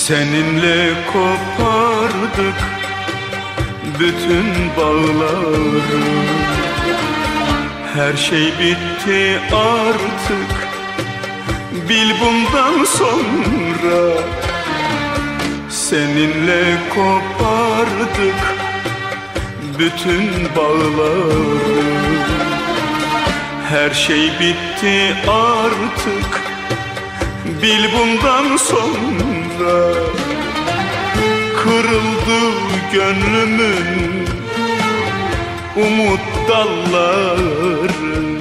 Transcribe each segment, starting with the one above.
Seninle kopardık bütün bağları. Her şey bitti artık, bil bundan sonra. Seninle kopardık bütün bağları. Her şey bitti artık, bil bundan sonra. Kırıldı gönlümün umut dalları.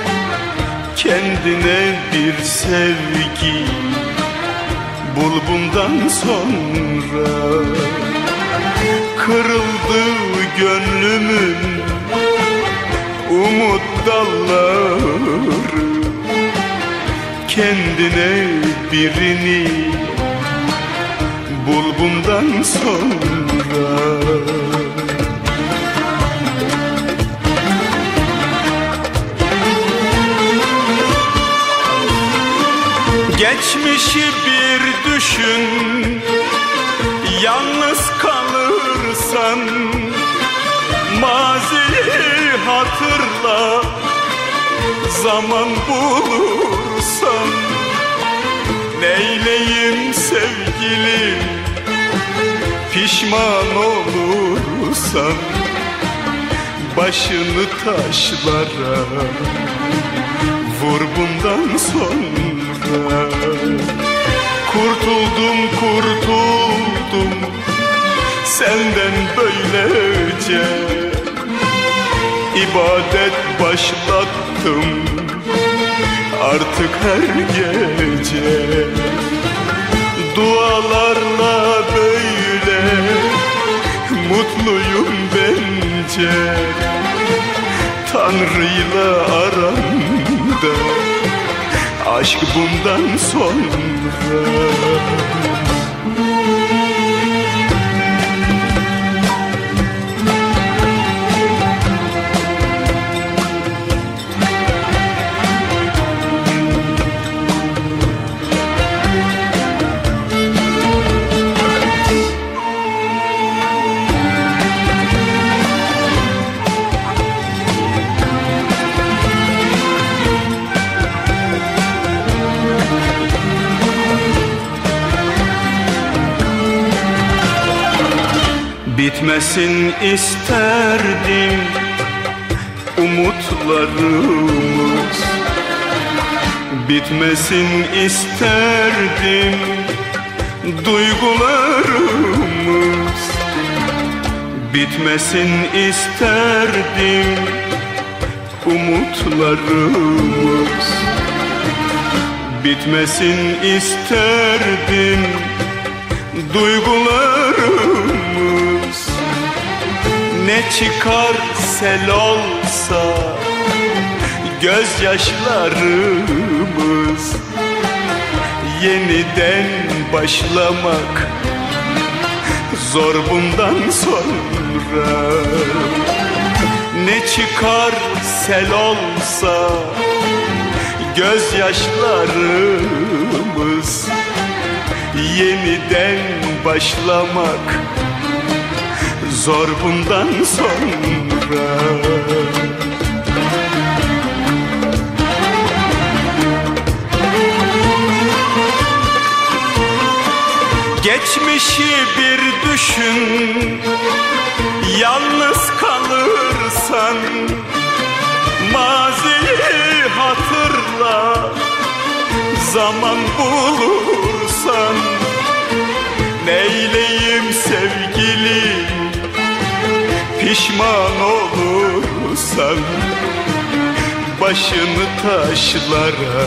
Kendine bir sevgi bul bundan sonra. Kırıldı gönlümün umut dalları. Kendine birini bul bundan sonra. Geçmişi bir düşün, yalnız kalırsan. Maziyi hatırla, zaman bulursan. Neyleyim sevgilim, pişman olursan. Başını taşlara vur bundan sonra. Kurtuldum, kurtuldum senden böylece. İbadet başlattım artık her gece. Dualarla böyle mutluyum bence. Tanrı'yla aramda aşk bundan sonra. Bitmesin isterdim umutlarımız. Bitmesin isterdim duygularımız. Bitmesin isterdim umutlarımız. Bitmesin isterdim duygularımız. Ne çıkar sel olsa gözyaşlarımız. Yeniden başlamak zor bundan sonra. Ne çıkar sel olsa gözyaşlarımız. Yeniden başlamak zor bundan sonra. Geçmişi bir düşün, yalnız kalırsan. Maziyi hatırla, zaman bulursan. Neyleyim sevgilim, pişman olursan. Başını taşlara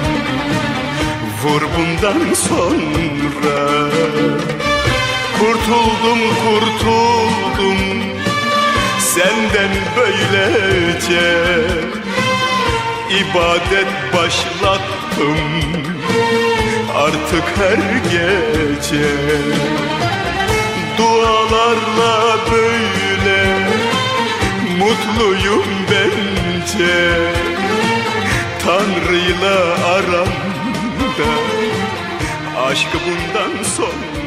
vur bundan sonra. Kurtuldum, kurtuldum senden böylece. İbadet başlattım artık her gece. Dualarla böyle mutluyum bence. Tanrı'yla aramda aşk bundan sonra.